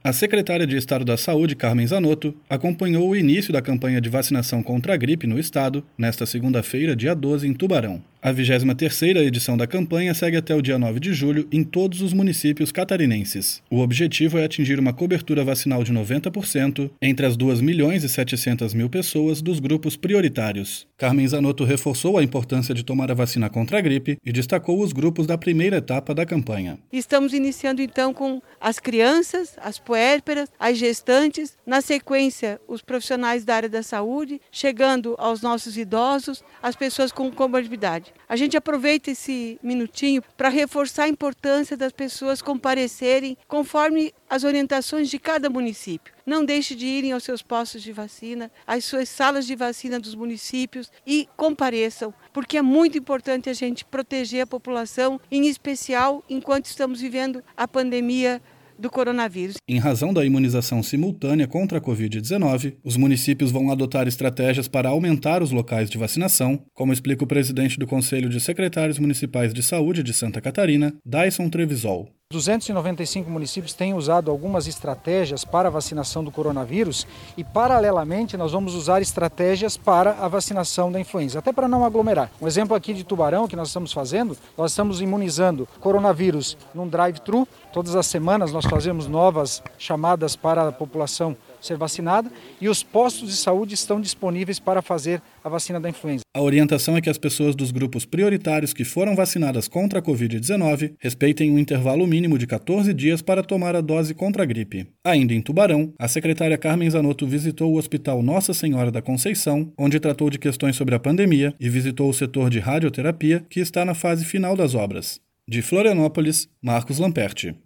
A secretária de Estado da Saúde, Carmen Zanotto, acompanhou o início da campanha de vacinação contra a gripe no estado, nesta segunda-feira, dia 12, em Tubarão. A 23ª edição da campanha segue até o dia 9 de julho em todos os municípios catarinenses. O objetivo é atingir uma cobertura vacinal de 90% entre as 2.700.000 pessoas dos grupos prioritários. Carmen Zanotto reforçou a importância de tomar a vacina contra a gripe e destacou os grupos da primeira etapa da campanha. Estamos iniciando então com as crianças, as puérperas, as gestantes, na sequência os profissionais da área da saúde, chegando aos nossos idosos, as pessoas com comorbidade. A gente aproveita esse minutinho para reforçar a importância das pessoas comparecerem conforme as orientações de cada município. Não deixe de irem aos seus postos de vacina, às suas salas de vacina dos municípios e compareçam, porque é muito importante a gente proteger a população, em especial enquanto estamos vivendo a pandemia do coronavírus. Em razão da imunização simultânea contra a Covid-19, os municípios vão adotar estratégias para aumentar os locais de vacinação, como explica o presidente do Conselho de Secretários Municipais de Saúde de Santa Catarina, Dayson Trevisol. 295 municípios têm usado algumas estratégias para a vacinação do coronavírus e, paralelamente, nós vamos usar estratégias para a vacinação da influenza, até para não aglomerar. Um exemplo aqui de Tubarão que nós estamos fazendo, nós estamos imunizando coronavírus num drive-thru. Todas as semanas nós fazemos novas chamadas para a população ser vacinada e os postos de saúde estão disponíveis para fazer a vacina da influenza. A orientação é que as pessoas dos grupos prioritários que foram vacinadas contra a Covid-19 respeitem um intervalo mínimo de 14 dias para tomar a dose contra a gripe. Ainda em Tubarão, a secretária Carmen Zanotto visitou o Hospital Nossa Senhora da Conceição, onde tratou de questões sobre a pandemia e visitou o setor de radioterapia, que está na fase final das obras. De Florianópolis, Marcos Lamperti.